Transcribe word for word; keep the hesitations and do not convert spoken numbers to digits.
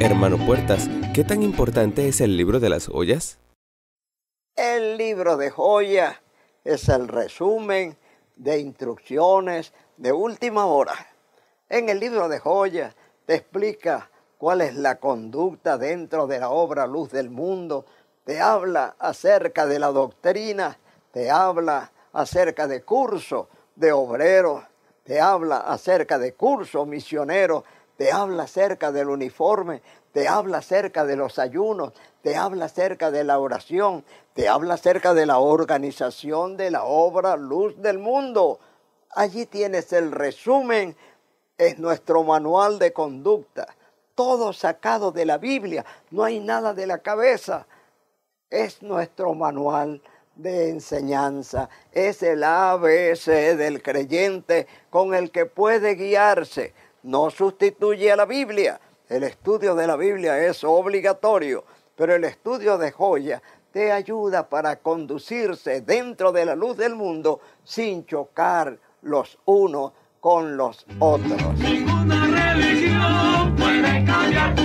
Hermano Puertas, ¿qué tan importante es el libro de las joyas? El libro de joyas es el resumen de instrucciones de última hora. En el libro de joyas te explica cuál es la conducta dentro de la obra Luz del Mundo, te habla acerca de la doctrina, te habla acerca de cursos de obreros, te habla acerca de cursos misioneros, te habla acerca del uniforme, te habla acerca de los ayunos, te habla acerca de la oración, te habla acerca de la organización de la obra Luz del Mundo. Allí tienes el resumen, es nuestro manual de conducta, todo sacado de la Biblia, no hay nada de la cabeza. Es nuestro manual de enseñanza, es el A B C del creyente con el que puede guiarse. No sustituye a la Biblia, el estudio de la Biblia es obligatorio, pero el estudio de joya te ayuda para conducirse dentro de la luz del mundo sin chocar los unos con los otros. Ninguna religión puede cambiar